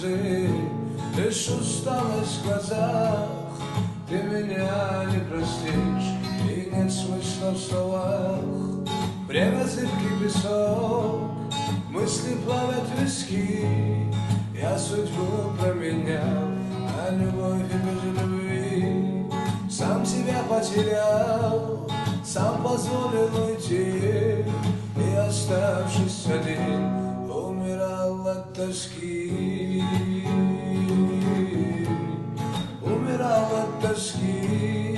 слезы, лишь усталость в глазах. Ты меня не простишь, и нет смысла в словах. Время зыбкий песок, мысли плавят в виски. Я судьбу променял на любовь и без любви. Сам себя потерял, сам позволил уйти, и, оставшись один, умирал от тоски. Умирал от тоски.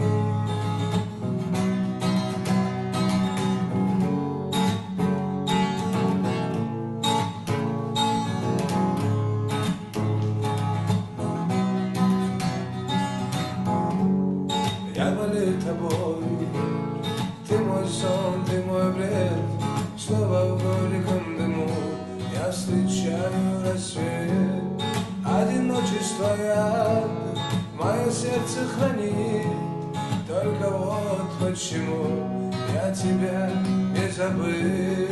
Я болею тобой, ты мой сон, ты мой бред. Снова в горьком дыму я встречаю рассвет. Одиночество яд мое сердце хранит. Только вот почему я тебя не забыл.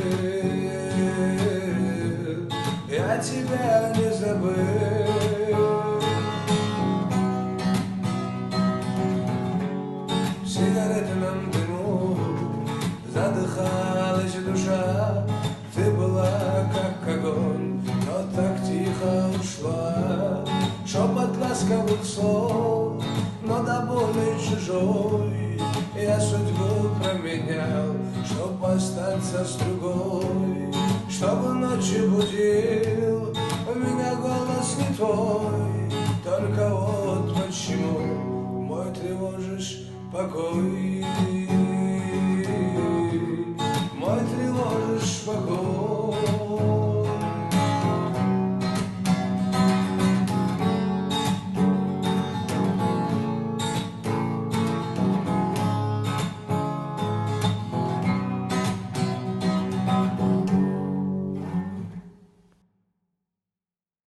Я тебя не забыл. В сигаретном дыму задыхалась душа. Ты была как огонь, но так тихо ушла. Шепот ласковых слов, но до боли чужой. Я судьбу променял, чтоб остаться с другой. Чтобы ночью будил меня голос не твой. Только вот почему мой тревожишь покой.